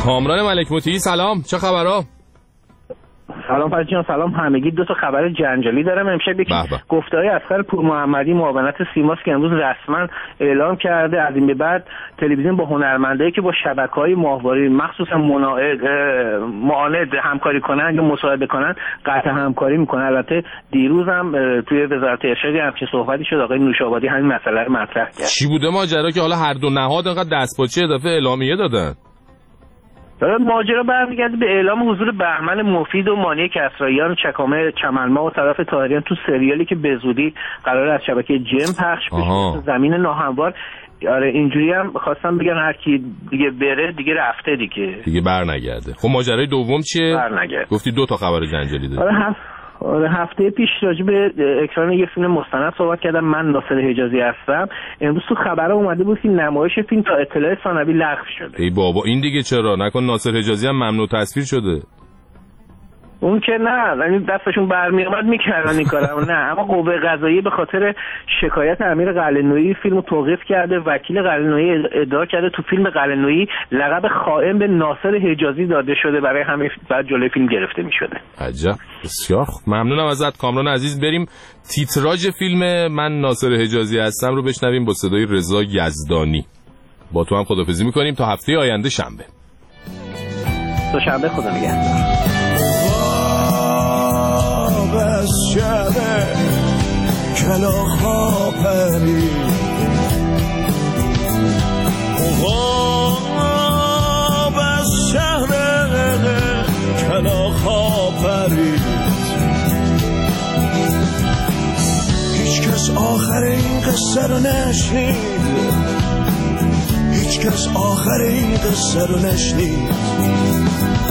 کامران ملک مطیعی سلام، چه خبرها؟ سلام فرید جان، سلام همگی. دو تا خبر جنجالی دارم امشب. یکی گفته‌های اصغر پورمحمدی معاونت سیماس که امروز رسما اعلام کرده از این به بعد تلویزیون با هنرمندایی که با شبکه‌های ماهواره مخصوصا معاند همکاری کنن یا مصاحبه کنن قطع همکاری میکنه. البته دیروز هم توی وزارت ارشاد همچین صحبتی شد، آقای نوشابادی همین مسئله رو مطرح کرد. چی بوده ماجرا که حالا هر دو نهاد انقدر دستپاچه اضافه اعلامیه دادن؟ ماجرا برمیگرده به اعلام حضور بهمن مفید و مانی کسراییان چکامه چمنما و طرف طاهریان تو سریالی که به زودی قرار از شبکه جم پخش بشه. زمین ناهموار. آره اینجوری هم خواستم بگم هر کی دیگه بره دیگه رفته دیگه برنگرده. خب ماجرای دوم چیه؟ برنگرده. گفتی دو تا خبر جنجالی داره. آره هفته پیش راجع به اکران یه فیلم مستند صحبت کردم. من ناصر حجازی هستم. امروز تو خبر اومده بود که نمایش فیلم تا اطلاع ثانوی لغو شده. ای بابا این دیگه چرا؟ نکن ناصر حجازی هم ممنوع تصویر شده؟ اون که نه، یعنی دستشون برمی اومد میکردن این کارو. نه اما قوه قضاییه به خاطر شکایت امیر قلعه‌نویی فیلمو توقیف کرده. وکیل قلعه‌نویی ادعا کرده تو فیلم قلعه‌نویی لقب خائن به ناصر حجازی داده شده، برای همین بعد جلوی فیلم گرفته میشده. عجب، بسیار خوب. ممنونم ازت کامران عزیز. بریم تیتراژ فیلم من ناصر حجازی هستم رو بشنویم با صدای رضا یزدانی. با تو هم خداحافظی میکنیم تا هفته آینده شنبه. تا شنبه، خدا نگهدار. از شب کلاخا پرید غاب از شهر کلاخا پرید هیچ کس آخر این قصه رو نشنید هیچ کس آخر این قصه رو نشنید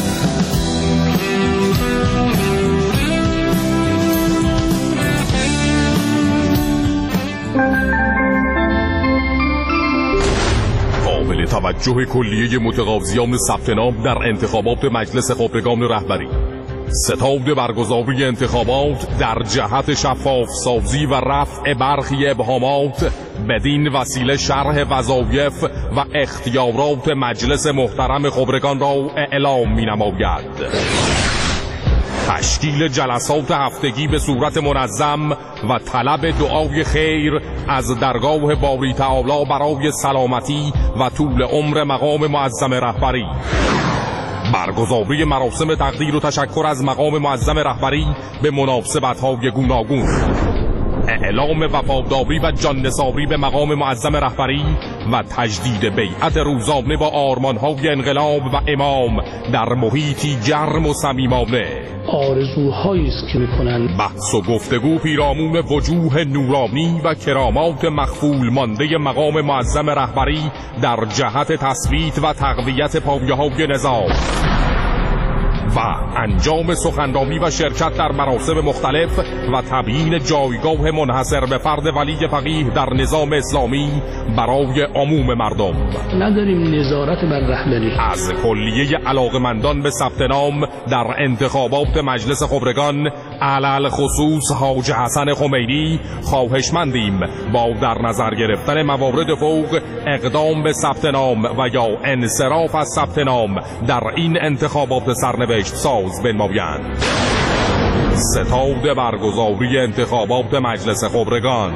قابل توجه کلیه متقاضیان ثبت نام در انتخابات مجلس خبرگان رهبری. ستاد برگزاری انتخابات در جهت شفاف سازی و رفع برخی ابهامات بدین وسیله شرح وظایف و اختیارات مجلس محترم خبرگان را اعلام می‌نماید. تشکیل جلسات هفتگی به صورت منظم و طلب دعای خیر از درگاه باری تعالی برای سلامتی و طول عمر مقام معظم رهبری. برگزاری مراسم تقدیر و تشکر از مقام معظم رهبری به مناسبت‌های گوناگون. اعلام وفاداری و جان‌نثاری به مقام معظم رهبری و تجدید بیعت روزانه با آرمان‌های انقلاب و امام در محیطی گرم و صمیمانه. آرزوهایی است که می‌کنند. بحث و گفتگو پیرامون وجوه نورانی و کرامات مخفول مانده مقام معظم رهبری در جهت تثبیت و تقویت پایه‌های نظام و انجام سخنرانی و شرکت در مراسم مختلف و تبیین جایگاه منحصر به فرد ولی فقیه در نظام اسلامی برای عموم مردم. نداریم نظارت بر رهبری. از کلیه علاقمندان به ثبت نام در انتخابات مجلس خبرگان علل خصوص حاج حسن خمینی خواهشمندیم با در نظر گرفتن موارد فوق اقدام به ثبت نام و یا انصراف از ثبت نام در این انتخابات سرنوشت ساز بنمایند. ستاد برگزاری انتخابات مجلس خبرگان.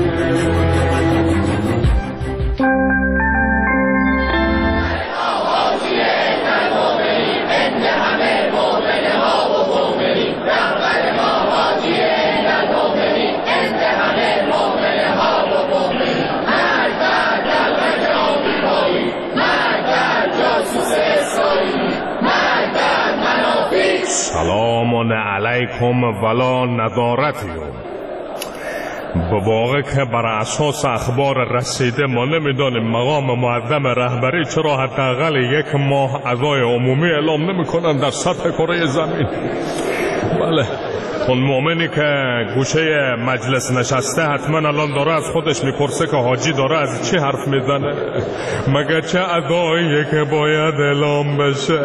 سلام علیکم ولا ندارتیم. به واقع که بر اساس اخبار رسیده ما نمیدانیم مقام معظم رهبری چرا حداقل 1 ماه اعضای عمومی اعلام نمیکنن در سطح کره زمین. بله، اون مؤمنی که گوشه مجلس نشسته حتما الان داره از خودش میپرسه که حاجی داره از چی حرف میزنه، مگه چه ادعایی که باید اعلام بشه.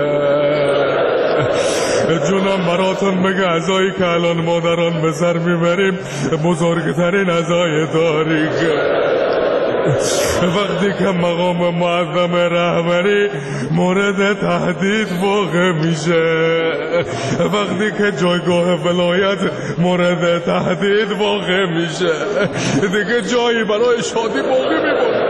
جونم براتون بگه عزایی که الان ما در آن به سر میبریم بزرگترین عزای تاریخ. وقتی که مقام معظم رهبری مورد تهدید واقع میشه، وقتی که جایگاه ولایت مورد تهدید واقع میشه، دیگه جایی برای شادی باقی میمونه.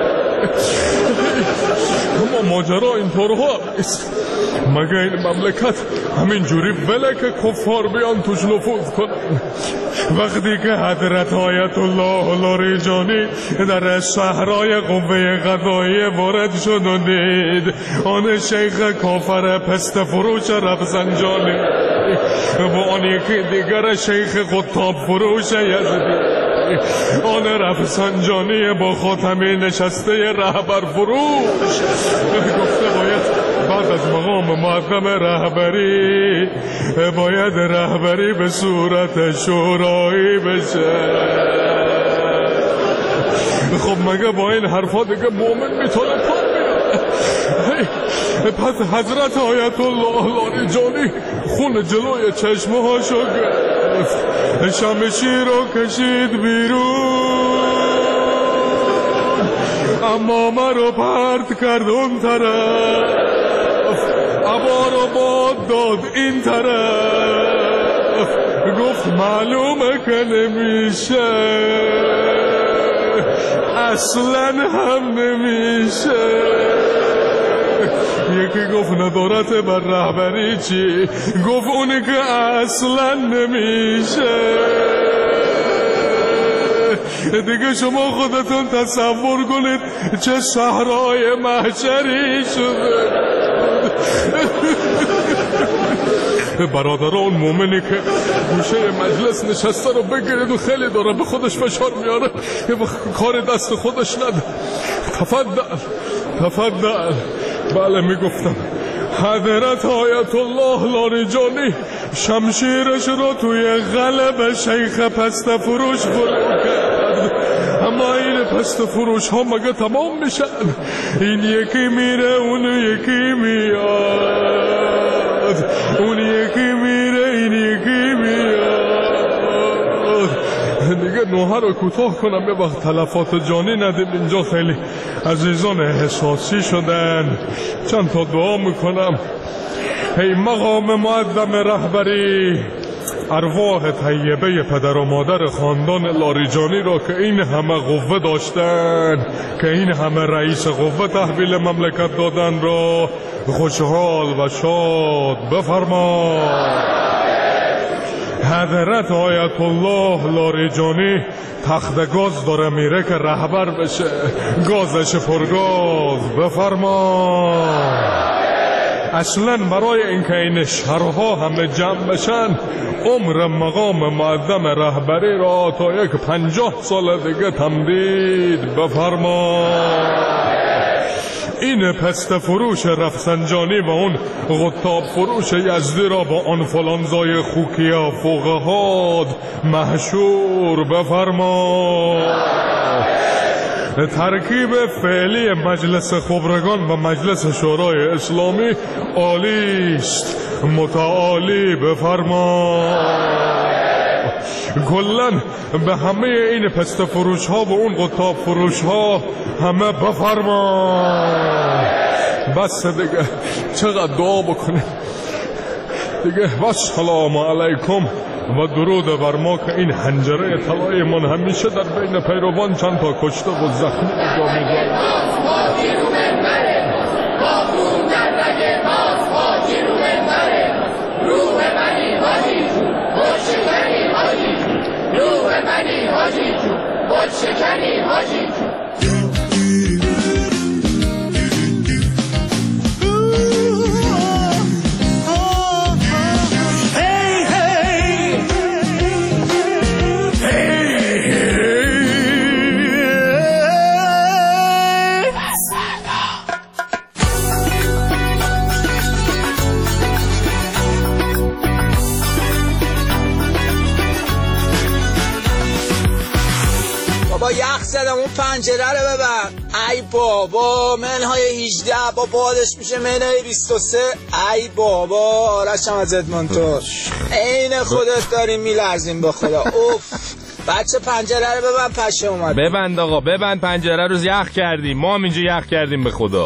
اما ماجرا اینطورها نیست. مگه این مملکت همین جوری بله که کفار بیان توش نفوذ کنن؟ وقتی که حضرت آیت الله لاریجانی در صحرای قوه قضاییه وارد شد و دید آن شیخ کافر پست فروش رفسنجانی و آن یکی دیگر شیخ قطاب فروش یزدی، آن رفسنجانی با خاتمی نشسته رهبر فروش، گفته باید بعد از مقام معظم رهبری باید رهبری به صورت شورایی بشه. خب مگه با این حرفا دیگه مومن میتونه پا بیاره؟ پس حضرت آیت الله لاریجانی خون جلوی چشمه هاشو گرفت، شمشیر رو کشید بیرون، امامه رو پرت کرد اون طرف، عبا رو باد داد این طرف، گفت معلومه که نمیشه، اصلا هم نمیشه. یکی گفت ندارت بر رهبری چی؟ گفت اونی که اصلا نمیشه. دیگه شما خودتون تصور کنید چه صحرای محشری شده. برادران مومنی که گوشه مجلس نشسته رو بگیرید و خیلی داره به خودش فشار میاره، کار دست خودش نده. تفضل. بله میگفتم حضرت آیت الله لاریجانی شمشیرش رو توی قلب شیخ پست فروش فرو کرد. اما این پست فروش ها مگه تمام میشن؟ این یکی میره اون یکی میاد، اون یکی میره این یکی میاد. دیگه نوحه رو کوتاه کنم یه وقت تلفات جانی ندیم. اینجا خیلی عزیزان احساسی شدن. چند تا دعا میکنم. ای مقام معظم رهبری، ارواح طیبه پدر و مادر خاندان لاریجانی را که این همه قوه داشتن، که این همه رئیس قوه تحویل مملکت دادن را خوشحال و شاد بفرما. حضرت آیت الله لاریجانی تخت گاز داره میره که رهبر بشه، گازش پرگاز بفرما. اصلا برای اینکه این شهرها همه جمع بشن عمر مقام معظم رهبری را تا یک 50 سال دیگه تمدید بفرما. این پست فروش رفسنجانی و اون قطاب فروش یزدی را با آنفولانزای خوکیا فوقهاد محشور بفرما. ترکیب فعلی مجلس خبرگان و مجلس شورای اسلامی عالیست، متعالی بفرما. کلن به همه این پست فروش ها و اون قطاب فروش ها همه بفرما. بس دیگه چقدر دعا بکنیم دیگه. و سلام علیکم و درود بر ما که این حنجره طلای من همیشه در بین پیروان چند تا کشته و زخمی جا می‌ذاره. اون پنجره رو ببر. ای بابا منهای 18 با بادش میشه منهای 23. ای بابا آرش هم از ادمانتور عین خودت داریم میلرزیم به خدا. اوف بچه پنجره رو ببند، پشه اومد. ببند آقا، ببند پنجره رو، یخ کردیم ما هم اینجا، یخ کردیم به خدا.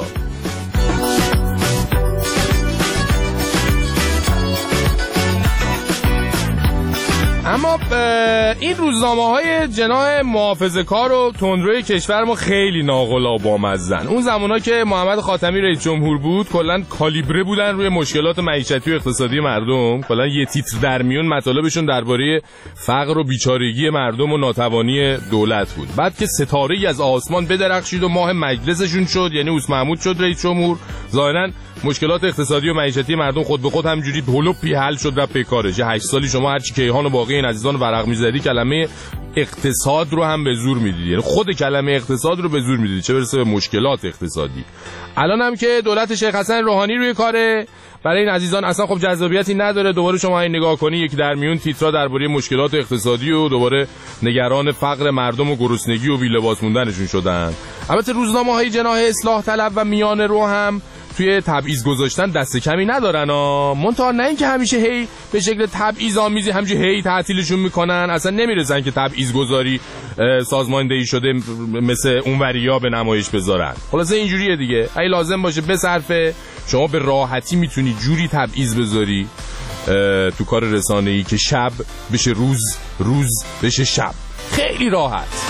اما این روزنامه‌های جناح محافظه‌کار و تندروی کشور ما خیلی ناقل و بامزن. اون زمانا که محمد خاتمی رئیس جمهور بود کلاً کالیبره بودن روی مشکلات معیشتی و اقتصادی مردم. کلاً یه تیتر در میون مطالبشون درباره فقر و بیچارگی مردم و ناتوانی دولت بود. بعد که ستاره‌ای از آسمان بدرخشید و ماه مجلسشون شد، یعنی اوس محمود شد رئیس جمهور، ظاهراً مشکلات اقتصادی و معیشتی مردم خود به خود همینجوری هلوپی حل شد رفت به کارش. 8 سالی شما هر چی کیهان و باقی این عزیزان ورق می‌زدی کلمه اقتصاد رو هم به زور می‌دیدی، یعنی خود کلمه اقتصاد رو به زور می‌دیدی، چه برسه به مشکلات اقتصادی. الان هم که دولت شیخ حسن روحانی روی کاره، برای این عزیزان اصلا خب جذابیتی نداره. دوباره شما این نگاه کنی یک در میون تیترا درباره مشکلات اقتصادی و دوباره نگران فقر مردم و گرسنگی و بی‌لباس موندنشون شدن. البته روزنامه‌های جناح اصلاح طلب و میانه رو هم توی تبعیض گذاشتن دست کمی ندارن منتها نه اینکه همیشه هی به شکل تبعیض آمیزی همینجوری هی تعطیلشون میکنن، اصلا نمیرسن که تبعیض گذاری سازماندهی شده مثل اونوریا به نمایش بذارن. خلاصه اینجوریه دیگه، اگه لازم باشه بصرفه، شما به راحتی میتونی جوری تبعیض بذاری تو کار رسانه‌ای که شب بشه روز، روز بشه شب، خیلی راحت.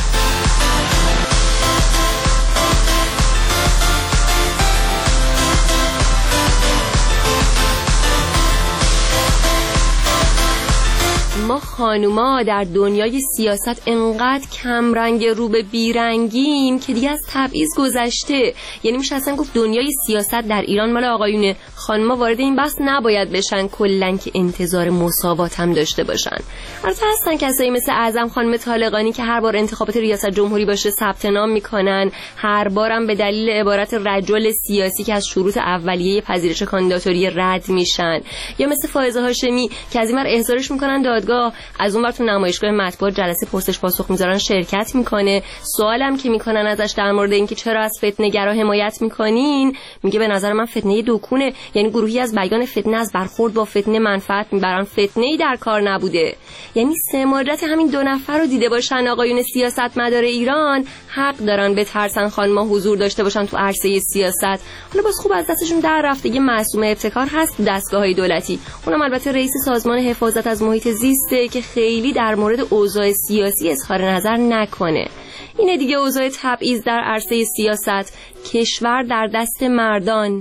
ما خانوما در دنیای سیاست انقدر کمرنگ رو به بیرنگیم که دیگه از تبعیض گذشته. یعنی میشه اصلا گفت دنیای سیاست در ایران مال آقایونه، خانوما وارد این بحث نباید بشن، کلن که انتظار مساوات هم داشته باشن. البته هستن کسایی مثل اعظم خانم طالقانی که هر بار انتخابات ریاست جمهوری باشه ثبت نام میکنن، هر بارم به دلیل عبارت رجل سیاسی که از شروط اولیه پذیرش کاندیداتوری رد میشن، یا مثل فائزه هاشمی که از این ور احضارش میکنن دادگاه، از اون ور تو نمایشگاه مطبوعات جلسه پرسش پاسخ میذارن شرکت میکنه. سوالم که میکنن ازش در مورد اینکه چرا از فتنه‌گرا حمایت میکنین، میگه به نظر من فتنه دکونه، یعنی گروهی از بیان فتنه از برخورد با فتنه منفعت میبرن، فتنه‌ای در کار نبوده. یعنی سه مورد همین دو نفر رو دیده باشن آقایون سیاستمدار ایران، حق دارن به ترسن خانم‌ها حضور داشته باشن تو عرصه سیاست. حالا باز خوب از دستشون در رفته یه معصومه ابتکار هست دستگاه‌های دولتی، اونم البته رئیس سازمان حفاظت از محیط زیست که خیلی در مورد اوضاع سیاسی اظهار نظر نکنه. اینه دیگه اوضاع تبعیض در عرصه سیاست، کشور در دست مردان.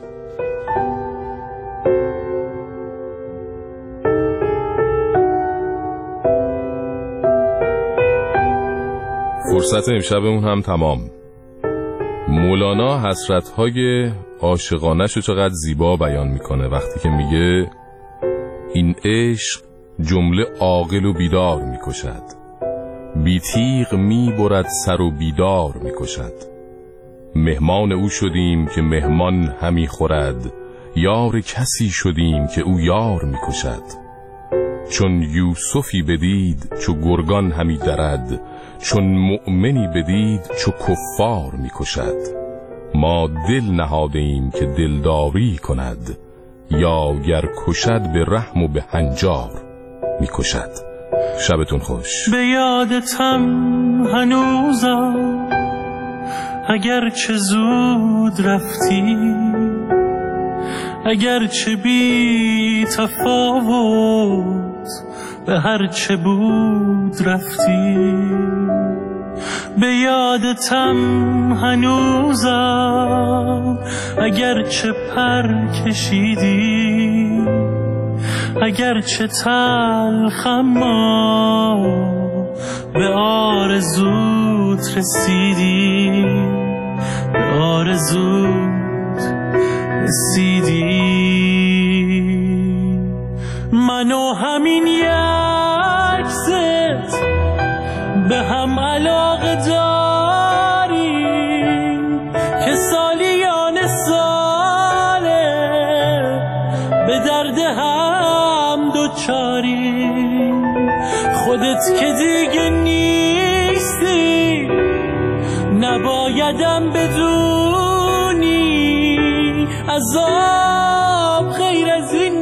فرصت امشبمون هم تمام. مولانا حسرت‌های عاشقانه‌شو چقدر زیبا بیان میکنه وقتی که میگه این عشق جمله عاقل و بیدار میکشد، بی تیغ میبرد سر و بیدار میکشد. مهمان او شدیم که مهمان همی خورد، یار کسی شدیم که او یار میکشد. چون یوسفی بدید چو گرگان همی درد، چون مؤمنی بدید چو کفار میکشد. ما دل نهادیم که دلداری کند، یا گر کشد به رحم و به هنجار میکشد. شبتون خوش. به یادتم هنوزم اگر چه زود رفتی، اگر چه بی تفاوت به هر چه بود رفتی. به یادتم هنوزم اگر چه پر کشیدی، اگر چه تلخم ما به آرزوت رسیدی، به آرزوت رسیدی. منو همین یکست به هم علاقه داریم که سالیان ساله به درد هم دوچاریم. خودت که دیگه نیستی نبایدم بدونی عذاب غیر از این